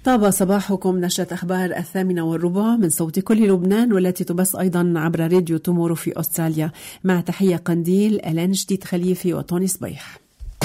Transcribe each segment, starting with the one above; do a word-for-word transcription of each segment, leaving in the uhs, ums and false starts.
طاب صباحكم. نشرة أخبار الثامنة والربع من صوت كل لبنان، والتي تبث أيضا عبر راديو تومورو في أستراليا. مع تحية قنديل، ألان جديد خليفي وطوني صبيح.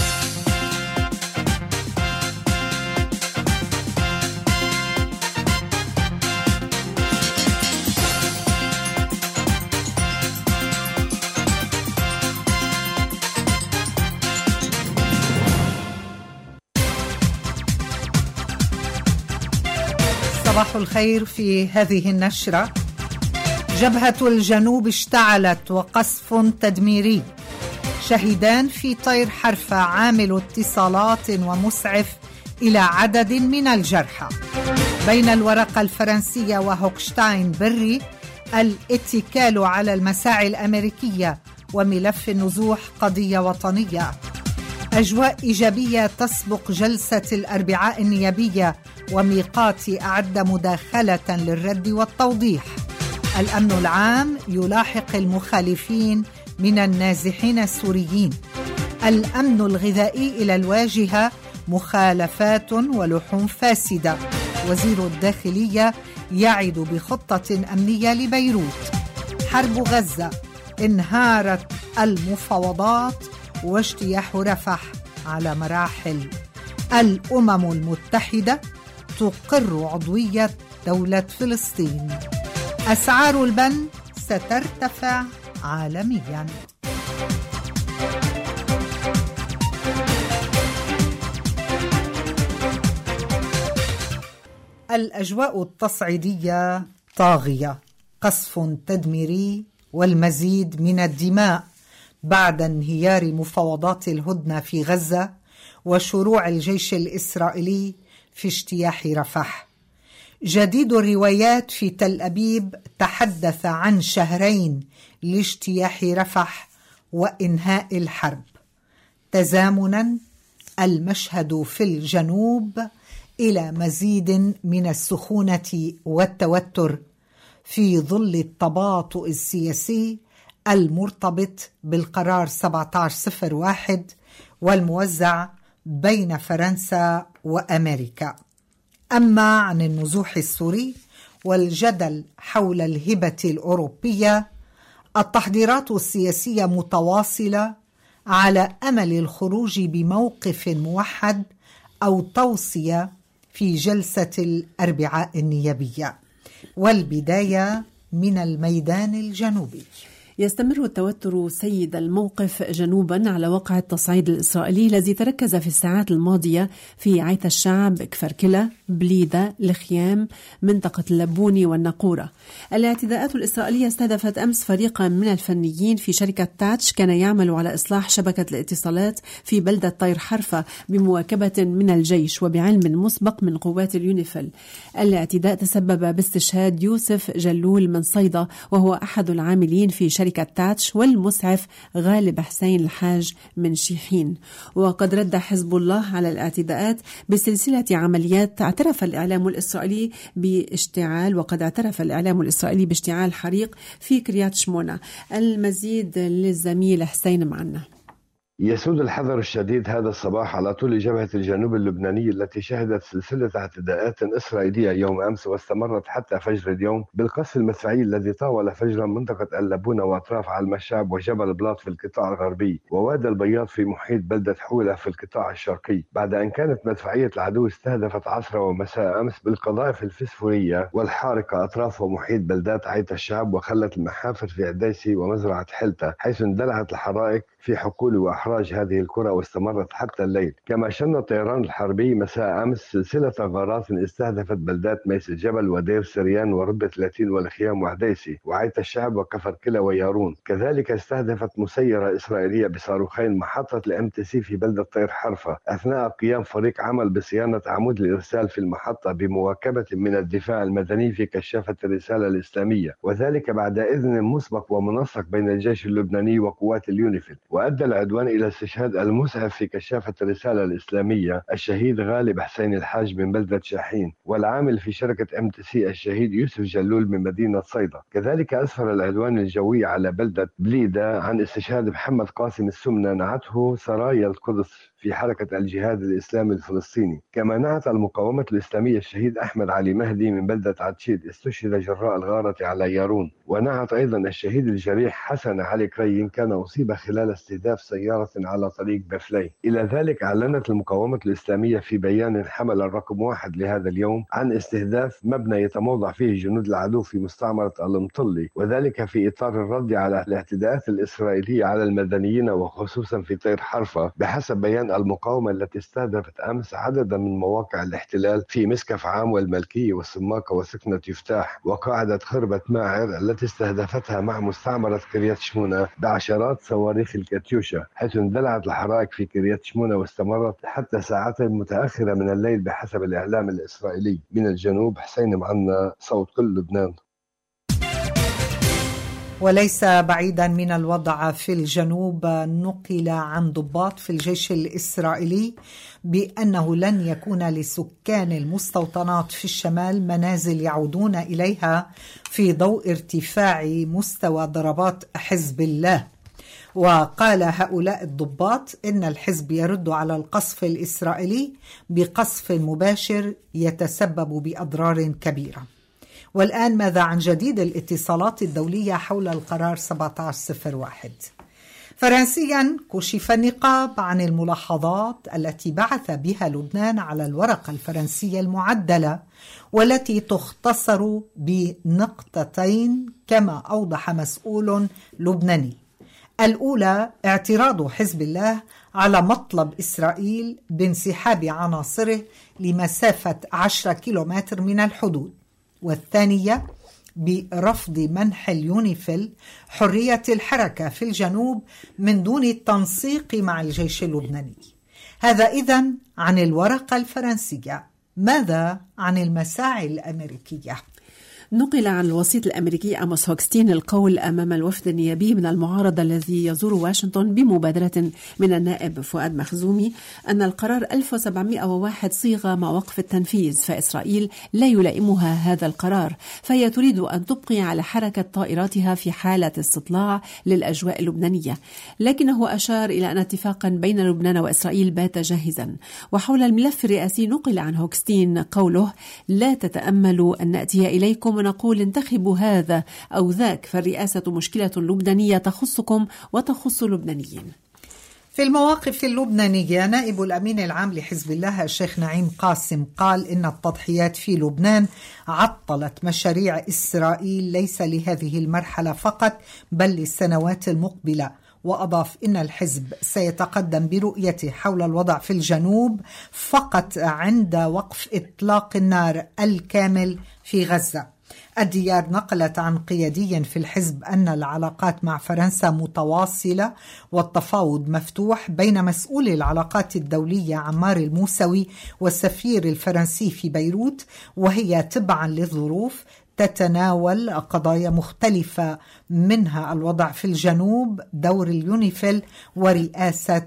صباح الخير. في هذه النشرة: جبهة الجنوب اشتعلت وقصف تدميري، شهيدان في طير حرفة، عامل اتصالات ومسعف إلى عدد من الجرحى. بين الورقة الفرنسية وهوكشتاين بري، الاتكال على المساعي الأمريكية وملف النزوح قضية وطنية. أجواء إيجابية تسبق جلسة الأربعاء النيابية، وميقات أعد مداخلة للرد والتوضيح. الأمن العام يلاحق المخالفين من النازحين السوريين. الأمن الغذائي إلى الواجهة، مخالفات ولحوم فاسدة. وزير الداخلية يعد بخطة أمنية لبيروت. حرب غزة، انهارت المفاوضات واجتياح رفح على مراحل. الأمم المتحدة تقر عضوية دولة فلسطين. أسعار البن سترتفع عالمياً. الأجواء التصعيدية طاغية، قصف تدميري والمزيد من الدماء بعد انهيار مفاوضات الهدنة في غزة وشروع الجيش الإسرائيلي في اجتياح رفح. جديد الروايات في تل أبيب تحدث عن شهرين لاجتياح رفح وإنهاء الحرب. تزامنا المشهد في الجنوب إلى مزيد من السخونة والتوتر في ظل التباطؤ السياسي المرتبط بالقرار سبعة عشر صفر واحد والموزع بين فرنسا وأمريكا. أما عن النزوح السوري والجدل حول الهبة الأوروبية، التحضيرات السياسية متواصلة على أمل الخروج بموقف موحد أو توصية في جلسة الأربعاء النيابية. والبداية من الميدان الجنوبي. يستمر التوتر سيد الموقف جنوبا على وقع التصعيد الإسرائيلي الذي تركز في الساعات الماضية في عيت الشعب، كفركلة، بليدة، الخيام، منطقة اللبوني والنقورة. الاعتداءات الإسرائيلية استهدفت أمس فريقا من الفنيين في شركة تاتش كان يعمل على إصلاح شبكة الاتصالات في بلدة طير حرفة بمواكبة من الجيش وبعلم مسبق من قوات اليونيفيل. الاعتداء تسبب باستشهاد يوسف جلول من صيدا، وهو أحد العاملين في شركة تاتش، والمسعف غالب حسين الحاج من شيحين. وقد رد حزب الله على الاعتداءات بسلسلة عمليات اعترف الإعلام الإسرائيلي باشتعال وقد اعترف الإعلام الإسرائيلي باشتعال حريق في كريات شمونة. المزيد للزميل حسين معنا. يسود الحذر الشديد هذا الصباح على طول جبهة الجنوب اللبناني التي شهدت سلسلة اعتداءات إسرائيلية يوم أمس واستمرت حتى فجر اليوم بالقصف المدفعي الذي طاول فجرا منطقة اللبونة وأطراف علم الشعب وجبل بلاط في القطاع الغربي ووادي البياض في محيط بلدة حولة في القطاع الشرقي، بعد أن كانت مدفعية العدو استهدفت عصر ومساء أمس بالقذائف الفسفورية والحارقة أطراف ومحيط بلدات عيت الشعب وخلت المحافر في عديسي ومزرعة حلتة، حيث اندلعت الحرائق في حقول وأحراج هذه القرى واستمرت حتى الليل. كما شن الطيران الحربي مساء أمس سلسلة غارات استهدفت بلدات ميس الجبل ودير سريان وربة ثلاثين والخيام وعديسي وعيت الشعب وكفركلة ويارون. كذلك استهدفت مسيرة إسرائيلية بصاروخين محطة الام تي سي في بلدة طير حرفة أثناء قيام فريق عمل بصيانة عمود الإرسال في المحطة بمواكبة من الدفاع المدني في كشافة الرسالة الإسلامية، وذلك بعد إذن مسبق ومنسق بين الجيش اللبناني وقوات اليونيفيل. وأدى العدوان إلى استشهاد المسعف في كشافة الرسالة الإسلامية الشهيد غالب حسين الحاج من بلدة شاحين، والعامل في شركة ام تي سي الشهيد يوسف جلول من مدينة صيدا. كذلك أسفر العدوان الجوي على بلدة بليدة عن استشهاد محمد قاسم السمنة نعته سرايا القدس في حركة الجهاد الإسلامي الفلسطيني. كما نعت المقاومة الإسلامية الشهيد أحمد علي مهدي من بلدة عتشيد استشهد جراء الغارة على يارون. ونعت أيضا الشهيد الجريح حسن علي كريم كان أصيب خلال استهداف سيارة على طريق بفلي. إلى ذلك أعلنت المقاومة الإسلامية في بيان حمل الرقم واحد لهذا اليوم عن استهداف مبنى يتموضع فيه جنود العدو في مستعمرة المطلي، وذلك في إطار الرد على الاعتداءات الإسرائيلية على المدنيين وخصوصا في طير حرفة، بحسب بيان المقاومة التي استهدفت أمس عددا من مواقع الاحتلال في مسكف عام والملكية والسماقة وسكنة يفتاح وقاعدة خربة ماعر التي استهدفتها مع مستعمرة كريات شمونة بعشرات صواريخ الكاتيوشا، حيث اندلعت الحرائق في كريات شمونة واستمرت حتى ساعات متأخرة من الليل بحسب الإعلام الإسرائيلي. من الجنوب حسين معنا، صوت كل لبنان. وليس بعيدا من الوضع في الجنوب، نقل عن ضباط في الجيش الإسرائيلي بأنه لن يكون لسكان المستوطنات في الشمال منازل يعودون إليها في ضوء ارتفاع مستوى ضربات حزب الله. وقال هؤلاء الضباط إن الحزب يرد على القصف الإسرائيلي بقصف مباشر يتسبب بأضرار كبيرة. والآن ماذا عن جديد الاتصالات الدولية حول القرار سبعة عشر صفر واحد؟ فرنسيا كشف النقاب عن الملاحظات التي بعث بها لبنان على الورقة الفرنسية المعدلة، والتي تختصر بنقطتين كما أوضح مسؤول لبناني. الأولى اعتراض حزب الله على مطلب إسرائيل بانسحاب عناصره لمسافة عشرة كيلومتر من الحدود، والثانية برفض منح اليونيفيل حرية الحركة في الجنوب من دون التنسيق مع الجيش اللبناني. هذا إذن عن الورقة الفرنسية. ماذا عن المساعي الأمريكية؟ نقل عن الوسيط الأمريكي أموس هوكستين القول أمام الوفد النيابي من المعارضة الذي يزور واشنطن بمبادرة من النائب فؤاد مخزومي أن القرار ألف وسبعمائة وواحد صيغة مع وقف التنفيذ، فإسرائيل لا يلائمها هذا القرار، فهي تريد أن تبقي على حركة طائراتها في حالة استطلاع للأجواء اللبنانية. لكنه أشار إلى أن اتفاقا بين لبنان وإسرائيل بات جاهزا. وحول الملف الرئاسي نقل عن هوكستين قوله: لا تتأملوا أن نأتي إليكم ونقول انتخبوا هذا أو ذاك، فالرئاسة مشكلة لبنانية تخصكم وتخص اللبنانيين. في المواقف اللبنانية، نائب الأمين العام لحزب الله الشيخ نعيم قاسم قال إن التضحيات في لبنان عطلت مشاريع إسرائيل ليس لهذه المرحلة فقط بل للسنوات المقبلة. وأضاف إن الحزب سيتقدم برؤيته حول الوضع في الجنوب فقط عند وقف إطلاق النار الكامل في غزة. الديار نقلت عن قيادي في الحزب أن العلاقات مع فرنسا متواصلة والتفاوض مفتوح بين مسؤولي العلاقات الدولية عمار الموسوي والسفير الفرنسي في بيروت، وهي تبعا للظروف تتناول قضايا مختلفة منها الوضع في الجنوب، دور اليونيفيل، ورئاسة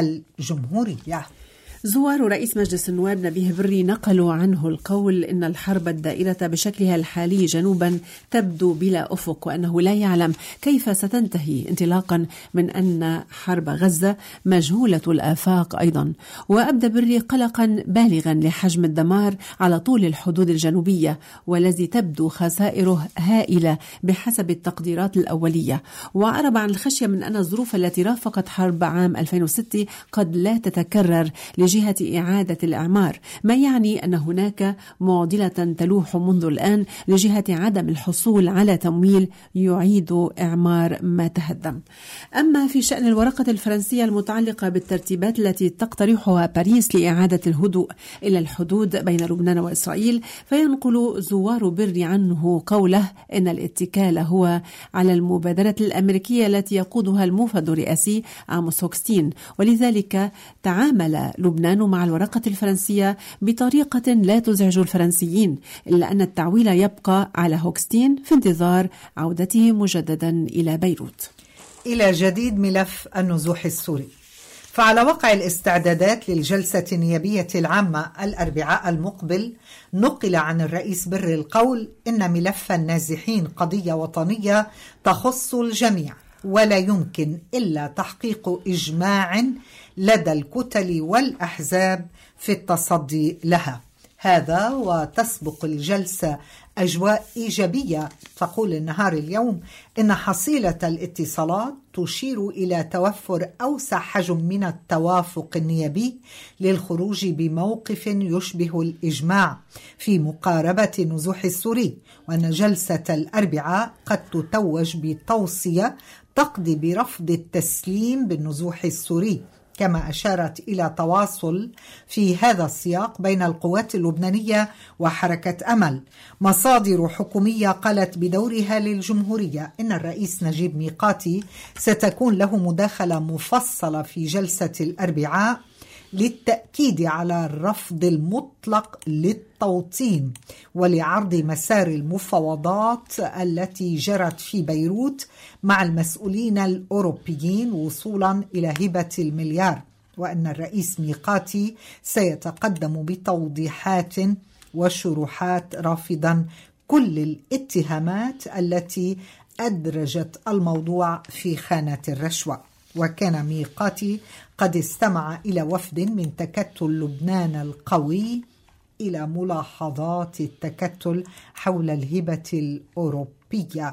الجمهورية. زوار رئيس مجلس النواب نبيه بري نقلوا عنه القول إن الحرب الدائرة بشكلها الحالي جنوبا تبدو بلا أفق، وأنه لا يعلم كيف ستنتهي، انطلاقا من أن حرب غزة مجهولة الآفاق أيضا. وأبدى بري قلقا بالغا لحجم الدمار على طول الحدود الجنوبية، والذي تبدو خسائره هائلة بحسب التقديرات الأولية. وأعرب عن الخشية من أن الظروف التي رافقت حرب عام ألفين وستة قد لا تتكرر جهة إعادة الإعمار، ما يعني أن هناك معضلة تلوح منذ الآن لجهة عدم الحصول على تمويل يعيد إعمار ما تهدم. أما في شأن الورقة الفرنسية المتعلقة بالترتيبات التي تقترحها باريس لإعادة الهدوء إلى الحدود بين لبنان وإسرائيل، فينقل زوار بري عنه قوله إن الاتكال هو على المبادرة الأمريكية التي يقودها الموفد الرئاسي آموس هوكستين، ولذلك تعامل لبنان مع الورقة الفرنسية بطريقة لا تزعج الفرنسيين، إلا أن التعويل يبقى على هوكستين في انتظار عودته مجددا إلى بيروت. إلى جديد ملف النزوح السوري. فعلى وقع الاستعدادات للجلسة النيابية العامة الأربعاء المقبل، نقل عن الرئيس بر القول إن ملف النازحين قضية وطنية تخص الجميع، ولا يمكن إلا تحقيق إجماع لدى الكتل والأحزاب في التصدي لها. هذا وتسبق الجلسة أجواء إيجابية. تقول النهار اليوم إن حصيلة الاتصالات تشير إلى توفر أوسع حجم من التوافق النيابي للخروج بموقف يشبه الإجماع في مقاربة النزوح السوري، وأن جلسة الأربعاء قد تتوج بتوصية تقضي برفض التسليم بالنزوح السوري، كما أشارت إلى تواصل في هذا السياق بين القوات اللبنانية وحركة أمل. مصادر حكومية قالت بدورها للجمهورية إن الرئيس نجيب ميقاتي ستكون له مداخلة مفصلة في جلسة الأربعاء للتأكيد على الرفض المطلق للتوطين ولعرض مسار المفاوضات التي جرت في بيروت مع المسؤولين الأوروبيين وصولا إلى هبة المليار، وأن الرئيس ميقاتي سيتقدم بتوضيحات وشروحات رافضا كل الاتهامات التي أدرجت الموضوع في خانة الرشوة. وكان ميقاتي قد استمع إلى وفد من تكتل لبنان القوي إلى ملاحظات التكتل حول الهبة الأوروبية،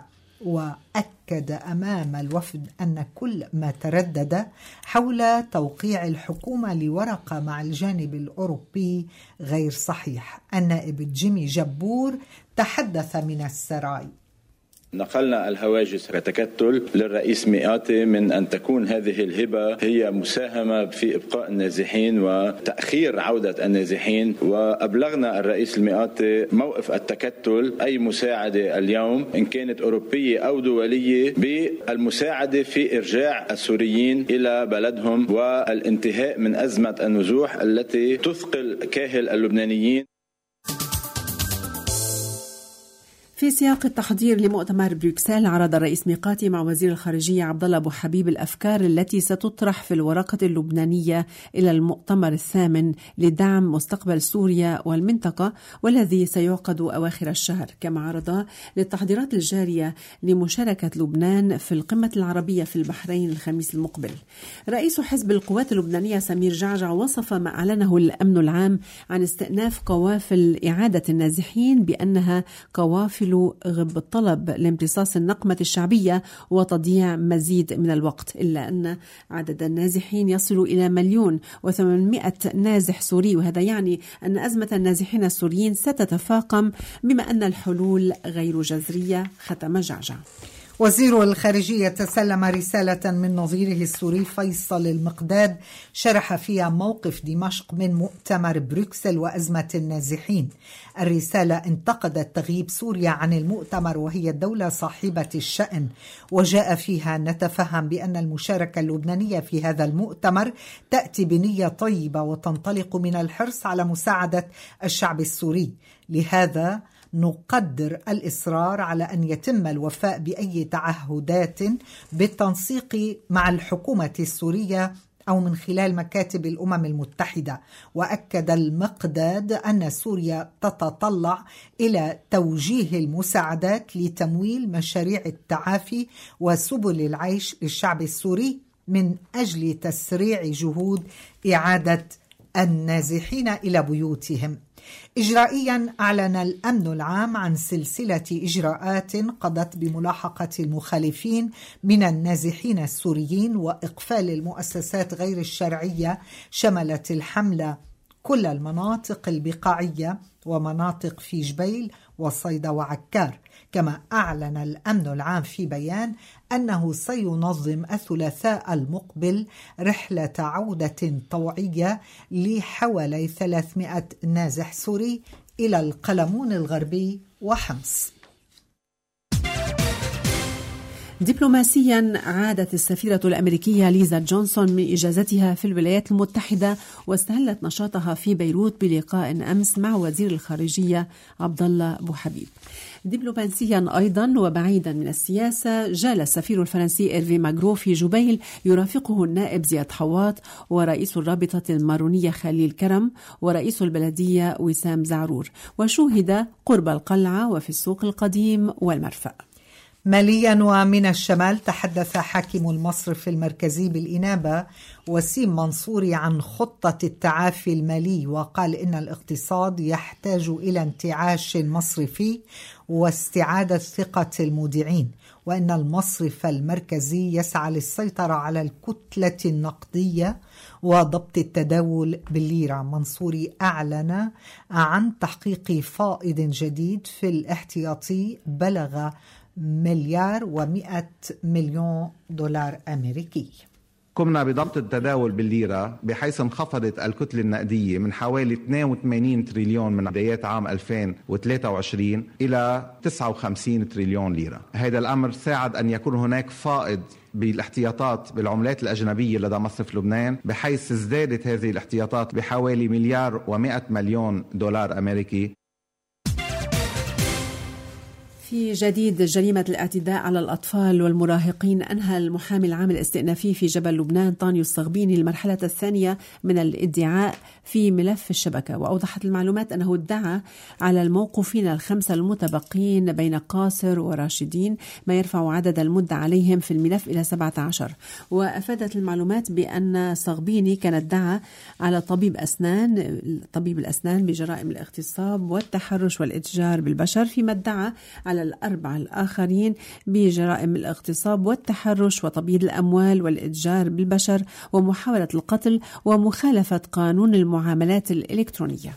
وأكد أمام الوفد أن كل ما تردد حول توقيع الحكومة لورقة مع الجانب الأوروبي غير صحيح. النائب جيمي جبور تحدث من السراي: نقلنا الهواجس كتكتل للرئيس ميقاتي من أن تكون هذه الهبة هي مساهمة في إبقاء النازحين وتأخير عودة النازحين، وأبلغنا الرئيس الميقاتي موقف التكتل أي مساعدة اليوم إن كانت أوروبية أو دولية بالمساعدة في إرجاع السوريين إلى بلدهم والانتهاء من أزمة النزوح التي تثقل كاهل اللبنانيين. في سياق التحضير لمؤتمر بروكسل، عرض الرئيس ميقاتي مع وزير الخارجية عبد الله أبو حبيب الأفكار التي ستطرح في الورقة اللبنانية إلى المؤتمر الثامن لدعم مستقبل سوريا والمنطقة، والذي سيعقد أواخر الشهر، كما عرض للتحضيرات الجارية لمشاركة لبنان في القمة العربية في البحرين الخميس المقبل. رئيس حزب القوات اللبنانية سمير جعجع وصف ما أعلنه الأمن العام عن استئناف قوافل إعادة النازحين بأنها قوافل غب الطلب لامتصاص النقمة الشعبية وتضييع مزيد من الوقت، إلا أن عدد النازحين يصل إلى مليون وثمانمائة نازح سوري، وهذا يعني أن أزمة النازحين السوريين ستتفاقم بما أن الحلول غير جذرية، ختم جعجع. وزير الخارجية تسلم رسالة من نظيره السوري فيصل المقداد شرح فيها موقف دمشق من مؤتمر بروكسل وأزمة النازحين. الرسالة انتقدت تغييب سوريا عن المؤتمر وهي الدولة صاحبة الشأن، وجاء فيها نتفهم بأن المشاركة اللبنانية في هذا المؤتمر تأتي بنية طيبة وتنطلق من الحرص على مساعدة الشعب السوري. لهذا نقدر الإصرار على أن يتم الوفاء بأي تعهدات بالتنسيق مع الحكومة السورية أو من خلال مكاتب الأمم المتحدة. وأكد المقداد أن سوريا تتطلع إلى توجيه المساعدات لتمويل مشاريع التعافي وسبل العيش للشعب السوري من أجل تسريع جهود إعادة النازحين إلى بيوتهم. إجرائيا أعلن الأمن العام عن سلسلة إجراءات قضت بملاحقة المخالفين من النازحين السوريين وإقفال المؤسسات غير الشرعية، شملت الحملة كل المناطق البقاعية ومناطق في جبيل وصيدا وعكار. كما أعلن الأمن العام في بيان أنه سينظم الثلاثاء المقبل رحلة عودة طوعية لحوالي ثلاثمائة نازح سوري إلى القلمون الغربي وحمص. دبلوماسيا، عادت السفيرة الأمريكية ليزا جونسون من إجازتها في الولايات المتحدة واستهلت نشاطها في بيروت بلقاء أمس مع وزير الخارجية عبد الله أبو حبيب. دبلوماسيا أيضا وبعيدا من السياسة، جال السفير الفرنسي إيرفي ماغرو في جبيل يرافقه النائب زياد حواط ورئيس الرابطة المارونية خليل كرم ورئيس البلدية وسام زعرور، وشوهد قرب القلعة وفي السوق القديم والمرفأ. ماليا ومن الشمال، تحدث حاكم المصرف المركزي بالإنابة وسيم منصوري عن خطة التعافي المالي، وقال إن الاقتصاد يحتاج إلى انتعاش مصرفي واستعادة ثقة المودعين، وإن المصرف المركزي يسعى للسيطرة على الكتلة النقدية وضبط التداول بالليرة. منصوري أعلن عن تحقيق فائض جديد في الاحتياطي بلغ مليار ومئة مليون دولار أمريكي. قمنا بضبط التداول بالليرة بحيث انخفضت الكتلة النقدية من حوالي اثنين وثمانين تريليون من بدايات عام ألفين وثلاثة وعشرين إلى تسعة وخمسين تريليون ليرة. هذا الأمر ساعد أن يكون هناك فائض بالاحتياطات بالعملات الأجنبية لدى مصرف لبنان، بحيث ازدادت هذه الاحتياطات بحوالي مليار ومئة مليون دولار أمريكي. في جديد، جريمة الاعتداء على الأطفال والمراهقين، أنهى المحامي العام الاستئنافي في جبل لبنان طانيو الصغبيني المرحلة الثانية من الادعاء في ملف الشبكة، وأوضحت المعلومات أنه ادعى على الموقوفين الخمسة المتبقين بين قاصر وراشدين ما يرفع عدد المدة عليهم في الملف إلى سبعة عشر. وأفادت المعلومات بأن صغبيني كان ادعى على طبيب أسنان طبيب الأسنان بجرائم الاغتصاب والتحرش والإتجار بالبشر، فيما ادعى على الأربعة الآخرين بجرائم الاغتصاب والتحرش وتبييض الأموال والإتجار بالبشر ومحاولة القتل ومخالفة قانون المعاملات الإلكترونية.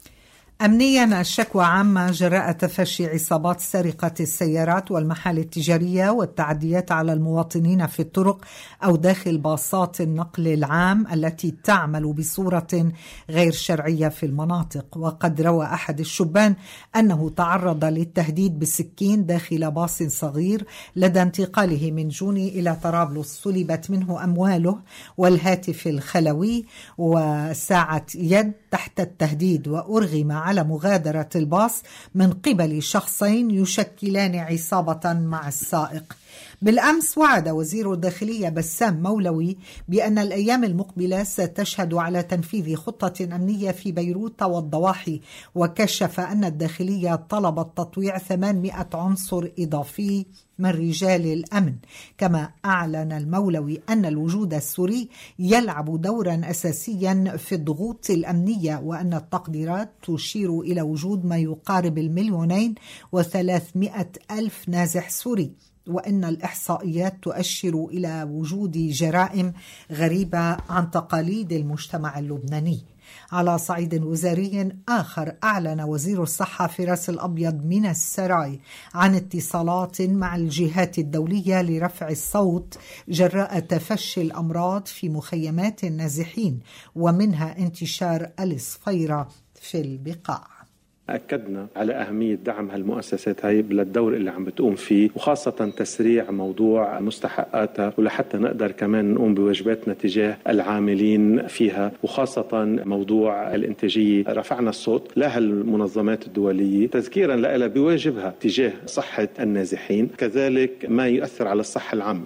أمنيا، الشكوى عامة جراء تفشي عصابات سرقة السيارات والمحال التجارية والتعديات على المواطنين في الطرق أو داخل باصات النقل العام التي تعمل بصورة غير شرعية في المناطق. وقد روى أحد الشبان أنه تعرض للتهديد بالسكين داخل باص صغير لدى انتقاله من جوني إلى طرابلس، سلبت منه أمواله والهاتف الخلوي وساعة يد تحت التهديد، وأرغم على مغادرة الباص من قبل شخصين يشكلان عصابة مع السائق. بالأمس وعد وزير الداخلية بسام مولوي بأن الأيام المقبلة ستشهد على تنفيذ خطة أمنية في بيروت والضواحي، وكشف أن الداخلية طلبت تطويع ثمانمئة عنصر إضافي من رجال الأمن. كما أعلن المولوي أن الوجود السوري يلعب دورا أساسيا في الضغوط الأمنية، وأن التقديرات تشير إلى وجود ما يقارب المليونين وثلاثمئة ألف نازح سوري، وأن الإحصائيات تؤشر إلى وجود جرائم غريبة عن تقاليد المجتمع اللبناني. على صعيد وزاري آخر، أعلن وزير الصحة فراس الأبيض من السراي عن اتصالات مع الجهات الدولية لرفع الصوت جراء تفشي الأمراض في مخيمات النازحين، ومنها انتشار الصفيرة في البقاع. أكدنا على أهمية دعم هالمؤسسات هاي للدور اللي عم بتقوم فيه، وخاصة تسريع موضوع مستحقاتها، ولحتى نقدر كمان نقوم بواجباتنا تجاه العاملين فيها، وخاصة موضوع الإنتاجية. رفعنا الصوت لها المنظمات الدولية تذكيرا لها بواجبها تجاه صحة النازحين، كذلك ما يؤثر على الصحة العامة.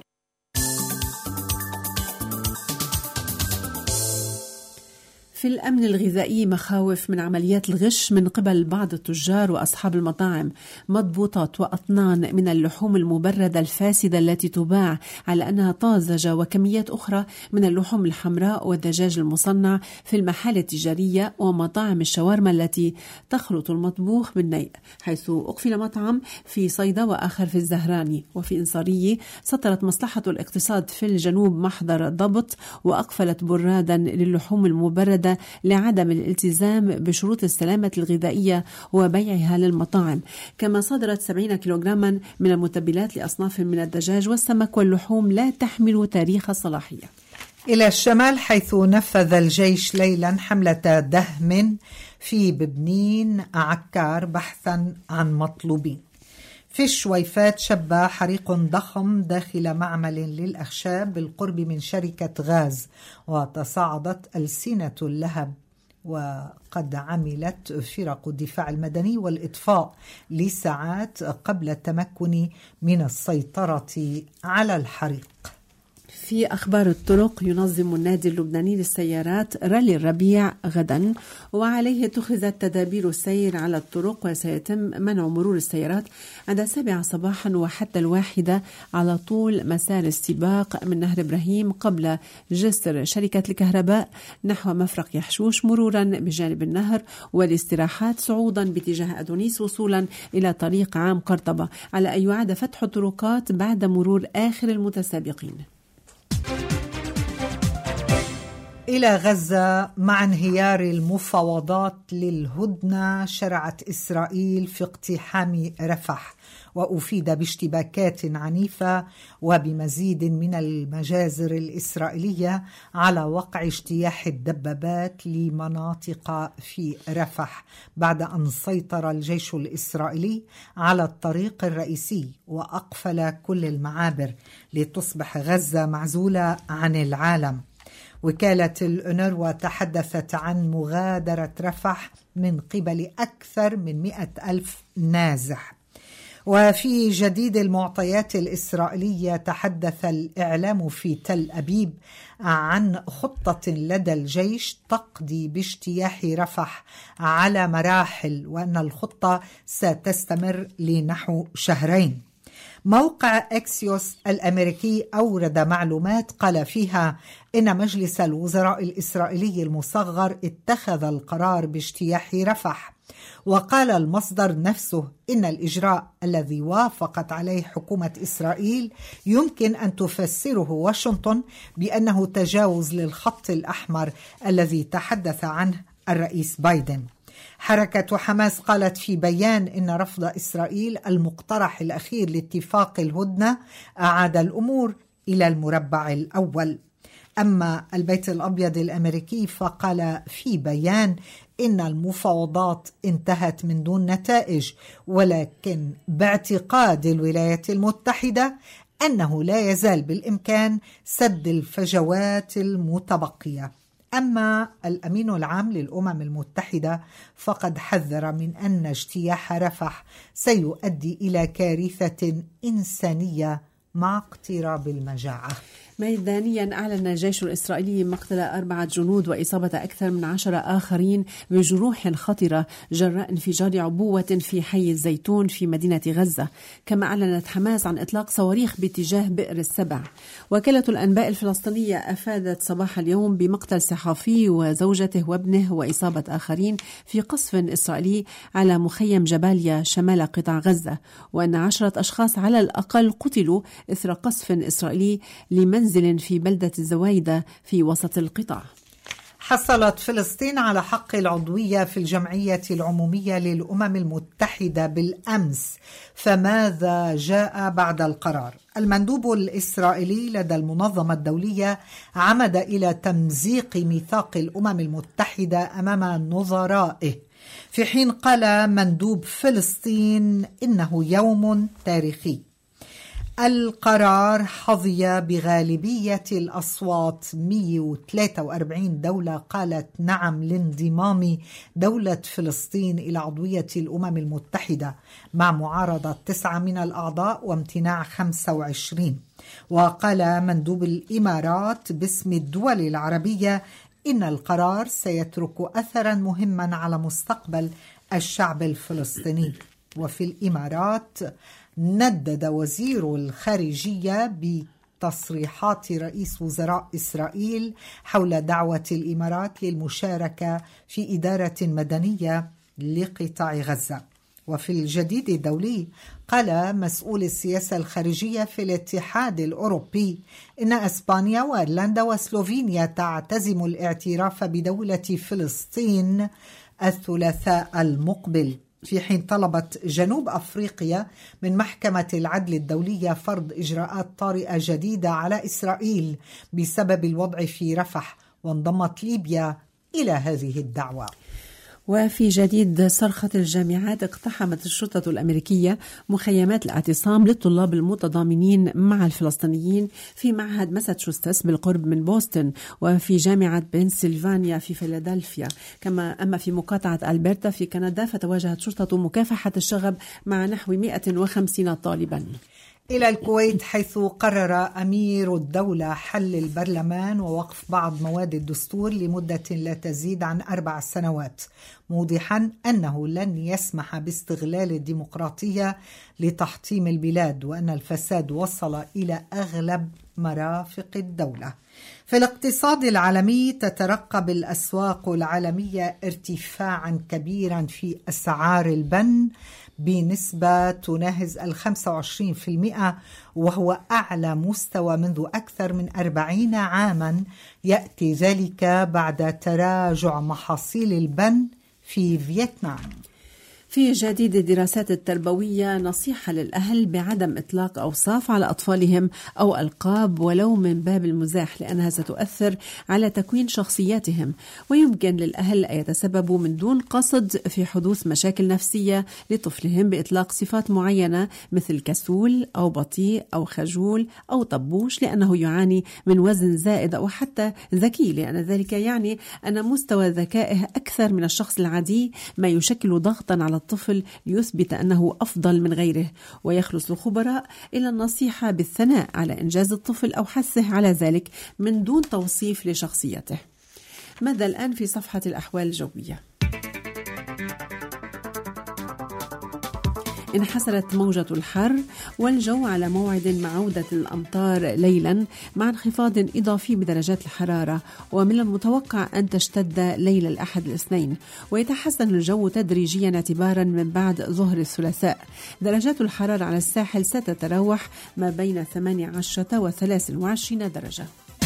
في الأمن الغذائي، مخاوف من عمليات الغش من قبل بعض التجار وأصحاب المطاعم. مضبوطات وأطنان من اللحوم المبردة الفاسدة التي تباع على أنها طازجة، وكميات أخرى من اللحوم الحمراء والدجاج المصنع في المحال التجارية ومطاعم الشاورما التي تخلط المطبوخ بالنيء، حيث أقفل مطعم في صيدا وآخر في الزهراني. وفي إنصارية سطرت مصلحة الاقتصاد في الجنوب محضر ضبط وأقفلت برادا للحوم المبردة لعدم الالتزام بشروط السلامة الغذائية وبيعها للمطاعم. كما صدرت سبعين كيلوغراما من المتبلات لأصناف من الدجاج والسمك واللحوم لا تحمل تاريخ الصلاحية. إلى الشمال، حيث نفذ الجيش ليلا حملة دهم في ببنين عكار بحثا عن مطلوبين. في الشويفات شب حريق ضخم داخل معمل للأخشاب بالقرب من شركة غاز، وتصاعدت ألسنة اللهب، وقد عملت فرق الدفاع المدني والإطفاء لساعات قبل التمكن من السيطرة على الحريق. في أخبار الطرق، ينظم النادي اللبناني للسيارات رالي الربيع غدا، وعليه اتخذت تدابير السير على الطرق، وسيتم منع مرور السيارات عند السابعة صباحا وحتى الواحدة على طول مسار السباق من نهر إبراهيم قبل جسر شركة الكهرباء نحو مفرق يحشوش مرورا بجانب النهر، والاستراحات صعودا باتجاه أدونيس وصولا إلى طريق عام قرطبة، على أن يعاد فتح الطرقات بعد مرور آخر المتسابقين. إلى غزة، مع انهيار المفاوضات للهدنة شرعت إسرائيل في اقتحام رفح، وأفيد باشتباكات عنيفة وبمزيد من المجازر الإسرائيلية على وقع اجتياح الدبابات لمناطق في رفح، بعد أن سيطر الجيش الإسرائيلي على الطريق الرئيسي وأقفل كل المعابر لتصبح غزة معزولة عن العالم. وكالة الأونروا تحدثت عن مغادرة رفح من قبل أكثر من مئة ألف نازح. وفي جديد المعطيات الإسرائيلية، تحدث الإعلام في تل أبيب عن خطة لدى الجيش تقضي باجتياح رفح على مراحل، وأن الخطة ستستمر لنحو شهرين. موقع أكسيوس الأمريكي أورد معلومات قال فيها إن مجلس الوزراء الإسرائيلي المصغر اتخذ القرار باجتياح رفح، وقال المصدر نفسه إن الإجراء الذي وافقت عليه حكومة إسرائيل يمكن أن تفسره واشنطن بأنه تجاوز للخط الأحمر الذي تحدث عنه الرئيس بايدن. حركة حماس قالت في بيان إن رفض إسرائيل المقترح الأخير لاتفاق الهدنة أعاد الأمور إلى المربع الأول. أما البيت الأبيض الأمريكي فقال في بيان إن المفاوضات انتهت من دون نتائج، ولكن باعتقاد الولايات المتحدة أنه لا يزال بالإمكان سد الفجوات المتبقية. أما الأمين العام للأمم المتحدة فقد حذر من أن اجتياح رفح سيؤدي إلى كارثة إنسانية مع اقتراب المجاعة. ميدانيا، أعلن الجيش الإسرائيلي مقتل أربعة جنود وإصابة أكثر من عشرة آخرين بجروح خطرة جراء انفجار عبوة في حي الزيتون في مدينة غزة. كما أعلنت حماس عن إطلاق صواريخ باتجاه بئر السبع. وكالة الأنباء الفلسطينية أفادت صباح اليوم بمقتل صحفي وزوجته وابنه وإصابة آخرين في قصف إسرائيلي على مخيم جباليا شمال قطاع غزة، وأن عشرة أشخاص على الأقل قتلوا إثر قصف إسرائيلي لمنزل في بلدة الزوايدة في وسط القطاع. حصلت فلسطين على حق العضوية في الجمعية العمومية للأمم المتحدة بالأمس، فماذا جاء بعد القرار؟ المندوب الإسرائيلي لدى المنظمة الدولية عمد إلى تمزيق ميثاق الأمم المتحدة أمام نظرائه، في حين قال مندوب فلسطين إنه يوم تاريخي. القرار حظي بغالبية الأصوات، مئة وثلاثة وأربعين دولة قالت نعم لانضمام دولة فلسطين إلى عضوية الأمم المتحدة، مع معارضة تسعة من الأعضاء وامتناع خمسة وعشرين. وقال مندوب الإمارات باسم الدول العربية إن القرار سيترك أثرا مهما على مستقبل الشعب الفلسطيني. وفي الإمارات ندد وزير الخارجية بتصريحات رئيس وزراء إسرائيل حول دعوة الإمارات للمشاركة في إدارة مدنية لقطاع غزة. وفي الجديد الدولي قال مسؤول السياسة الخارجية في الاتحاد الأوروبي إن أسبانيا وأيرلندا وسلوفينيا تعتزم الاعتراف بدولة فلسطين الثلاثاء المقبل، في حين طلبت جنوب أفريقيا من محكمة العدل الدولية فرض إجراءات طارئة جديدة على إسرائيل بسبب الوضع في رفح، وانضمت ليبيا إلى هذه الدعوة. وفي جديد صرخة الجامعات، اقتحمت الشرطة الأمريكية مخيمات الاعتصام للطلاب المتضامنين مع الفلسطينيين في معهد ماساتشوستس بالقرب من بوسطن، وفي جامعة بنسلفانيا في فيلادلفيا. كما أما في مقاطعة ألبرتا في كندا فتواجهت شرطة مكافحة الشغب مع نحو مئة وخمسين طالبا. إلى الكويت، حيث قرر أمير الدولة حل البرلمان ووقف بعض مواد الدستور لمدة لا تزيد عن أربع سنوات، موضحا أنه لن يسمح باستغلال الديمقراطية لتحطيم البلاد، وأن الفساد وصل إلى أغلب مرافق الدولة. في الاقتصاد العالمي، تترقب الأسواق العالمية ارتفاعا كبيرا في أسعار البن بنسبة تناهز الخمسة وعشرين بالمئة، وهو أعلى مستوى منذ أكثر من أربعين عاما. يأتي ذلك بعد تراجع محاصيل البن في فيتنام. في جديد الدراسات التربوية، نصيحة للأهل بعدم إطلاق أوصاف على أطفالهم أو ألقاب ولو من باب المزاح، لأنها ستؤثر على تكوين شخصياتهم، ويمكن للأهل أن يتسببوا من دون قصد في حدوث مشاكل نفسية لطفلهم بإطلاق صفات معينة مثل كسول أو بطيء أو خجول أو طبوش لأنه يعاني من وزن زائد، أو حتى ذكي لأن ذلك يعني أن مستوى ذكائه أكثر من الشخص العادي، ما يشكل ضغطا على الطفل ليثبت أنه أفضل من غيره. ويخلص الخبراء إلى النصيحة بالثناء على إنجاز الطفل أو حثه على ذلك من دون توصيف لشخصيته. ماذا الآن في صفحة الأحوال الجوية؟ انحسرت موجة الحر والجو على موعد مع عودة الأمطار ليلا مع انخفاض إضافي بدرجات الحرارة، ومن المتوقع أن تشتد ليلة الأحد الاثنين، ويتحسن الجو تدريجيا اعتبارا من بعد ظهر الثلاثاء. درجات الحرارة على الساحل ستتراوح ما بين ثمانية عشر وثلاث وعشرين درجة.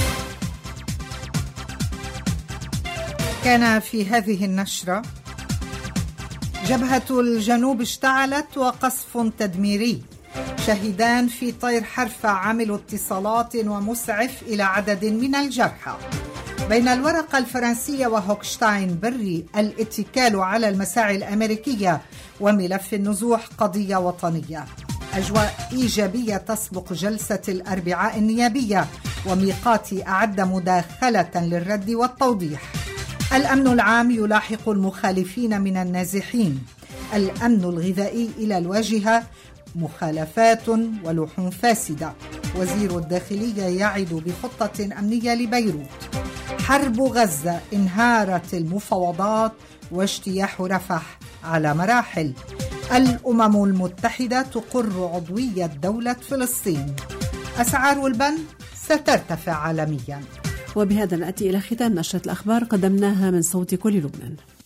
كان في هذه النشرة: جبهة الجنوب اشتعلت وقصف تدميري، شهدان في طير حرفة عملوا اتصالات ومسعف إلى عدد من الجرحى. بين الورقة الفرنسية وهوكشتاين بري، الاتكال على المساعي الأمريكية وملف النزوح قضية وطنية. أجواء إيجابية تسبق جلسة الأربعاء النيابية، وميقاتي أعد مداخلة للرد والتوضيح. الأمن العام يلاحق المخالفين من النازحين. الأمن الغذائي إلى الواجهة، مخالفات ولحوم فاسدة. وزير الداخلية يعد بخطة أمنية لبيروت. حرب غزة، انهارت المفاوضات واجتياح رفح على مراحل. الأمم المتحدة تقر عضوية دولة فلسطين. أسعار البن سترتفع عالميا. وبهذا نأتي إلى ختام نشرة الأخبار قدمناها من صوت كل لبنان.